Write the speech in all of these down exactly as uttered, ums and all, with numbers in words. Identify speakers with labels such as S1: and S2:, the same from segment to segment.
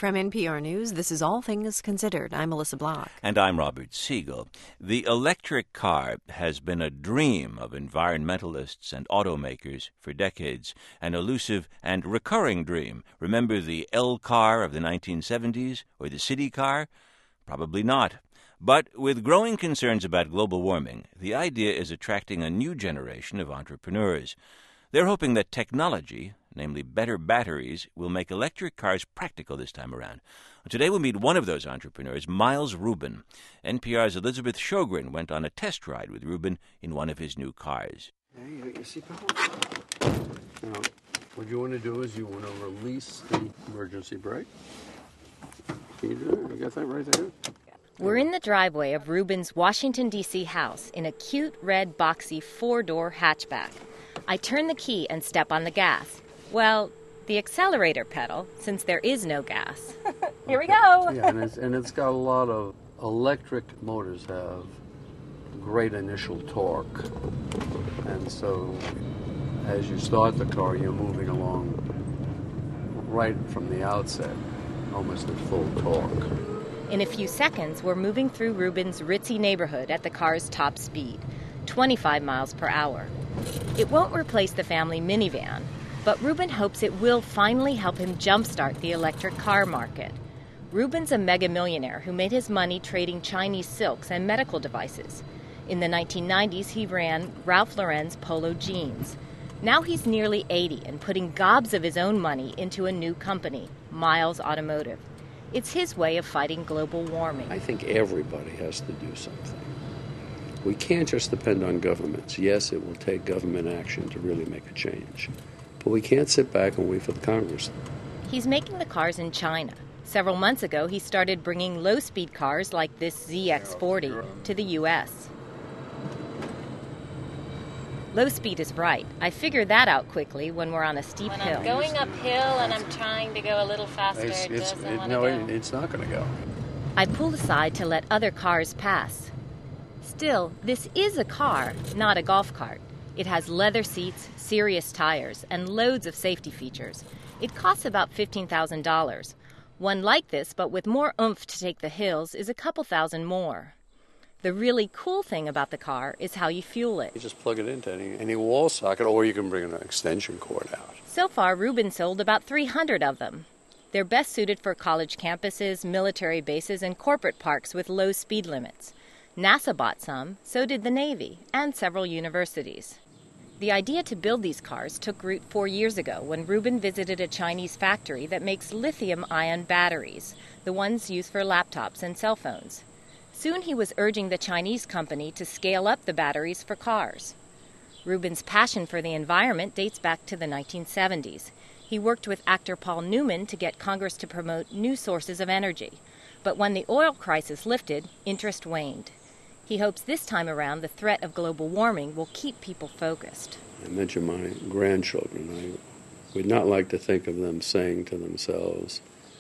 S1: From N P R News, this is All Things Considered. I'm Melissa Block.
S2: And I'm Robert Siegel. The electric car has been a dream of environmentalists and automakers for decades, an elusive and recurring dream. Remember the L car of the nineteen seventies or the city car? Probably not. But with growing concerns about global warming, the idea is attracting a new generation of entrepreneurs. They're hoping that technology, namely better batteries, will make electric cars practical this time around. Today we'll meet one of those entrepreneurs, Miles Rubin. N P R's Elizabeth Shogren went on a test ride with Rubin in one of his new cars.
S3: There you got your seatbelt. Now, what you want to do is you want to release the emergency brake. Can you do it? You got that right there?
S4: We're in the driveway of Rubin's Washington, D C house in a cute red boxy four-door hatchback. I turn the key and step on the gas. Well, the accelerator pedal, since there is no gas. Here we go.
S3: Yeah, and it's, and it's got a lot of electric motors have great initial torque. And so as you start the car, you're moving along right from the outset, almost at full torque.
S4: In a few seconds, we're moving through Rubin's ritzy neighborhood at the car's top speed, twenty-five miles per hour. It won't replace the family minivan, but Rubin hopes it will finally help him jumpstart the electric car market. Rubin's a mega millionaire who made his money trading Chinese silks and medical devices. In the nineteen nineties, he ran Ralph Lauren's Polo jeans. Now he's nearly eighty and putting gobs of his own money into a new company, Miles Automotive. It's his way of fighting global warming.
S3: I think everybody has to do something. We can't just depend on governments. Yes, it will take government action to really make a change. But we can't sit back and wait for the Congress.
S4: He's making the cars in China. Several months ago, he started bringing low-speed cars like this Z X forty to the U S Low speed is right. I figured that out quickly when we're on a steep
S5: when
S4: hill.
S5: I'm going uphill and I'm trying to go a little faster,
S3: It's,
S5: it
S3: it's,
S5: doesn't
S3: it,
S5: want
S3: no,
S5: to go.
S3: it, it's not going to go.
S4: I pulled aside to let other cars pass. Still, this is a car, not a golf cart. It has leather seats, serious tires, and loads of safety features. It costs about fifteen thousand dollars. One like this, but with more oomph to take the hills, is a couple thousand more. The really cool thing about the car is how you fuel it.
S3: You just plug it into any, any wall socket, or you can bring an extension cord out.
S4: So far, Rubin sold about three hundred of them. They're best suited for college campuses, military bases, and corporate parks with low speed limits. NASA bought some, so did the Navy, and several universities. The idea to build these cars took root four years ago when Rubin visited a Chinese factory that makes lithium-ion batteries, the ones used for laptops and cell phones. Soon he was urging the Chinese company to scale up the batteries for cars. Rubin's passion for the environment dates back to the nineteen seventies. He worked with actor Paul Newman to get Congress to promote new sources of energy. But when the oil crisis lifted, interest waned. He hopes this time around the threat of global warming will keep people focused.
S3: I mentioned my grandchildren. I would not like to think of them saying to themselves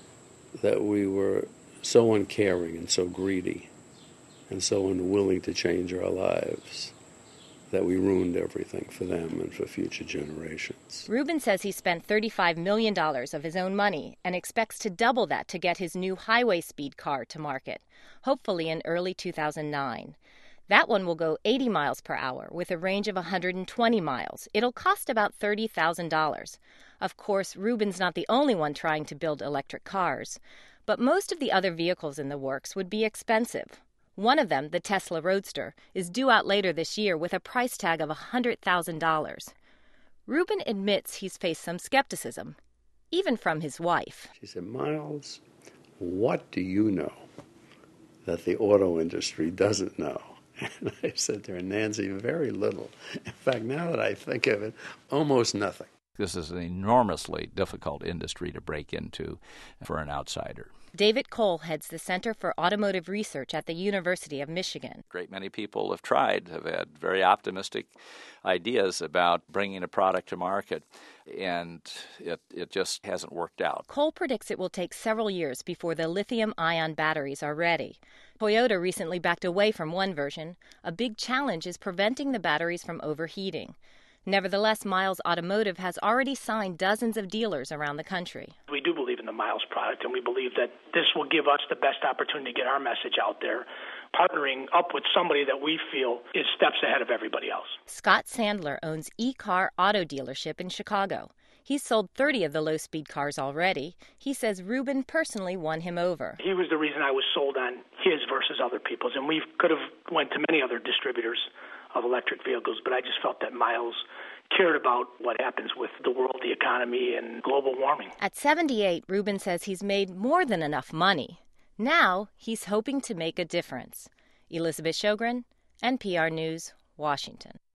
S3: that we were so uncaring and so greedy and so unwilling to change our lives that we ruined everything for them and for future generations.
S4: Rubin says he spent thirty-five million dollars of his own money and expects to double that to get his new highway speed car to market, hopefully in early two thousand nine. That one will go eighty miles per hour with a range of one hundred twenty miles. It'll cost about thirty thousand dollars. Of course, Rubin's not the only one trying to build electric cars, but most of the other vehicles in the works would be expensive. One of them, the Tesla Roadster, is due out later this year with a price tag of one hundred thousand dollars. Rubin admits he's faced some skepticism, even from his wife.
S3: She said, Miles, what do you know that the auto industry doesn't know? And I said to her, Nancy, very little. In fact, now that I think of it, almost nothing.
S6: This is an enormously difficult industry to break into for an outsider.
S4: David Cole heads the Center for Automotive Research at the University of Michigan.
S6: A great many people have tried, have had very optimistic ideas about bringing a product to market, and it, it just hasn't worked out.
S4: Cole predicts it will take several years before the lithium-ion batteries are ready. Toyota recently backed away from one version. A big challenge is preventing the batteries from overheating. Nevertheless, Miles Automotive has already signed dozens of dealers around the country.
S7: We do believe in the the Miles product, and we believe that this will give us the best opportunity to get our message out there, partnering up with somebody that we feel is steps ahead of everybody else.
S4: Scott Sandler owns E-Car Auto Dealership in Chicago. He's sold thirty of the low-speed cars already. He says Rubin personally won him over.
S7: He was the reason I was sold on his versus other people's, and we could have went to many other distributors of electric vehicles, but I just felt that Miles cared about what happens with the world, the economy, and global warming.
S4: At seventy-eight, Rubin says he's made more than enough money. Now he's hoping to make a difference. Elizabeth Shogren, N P R News, Washington.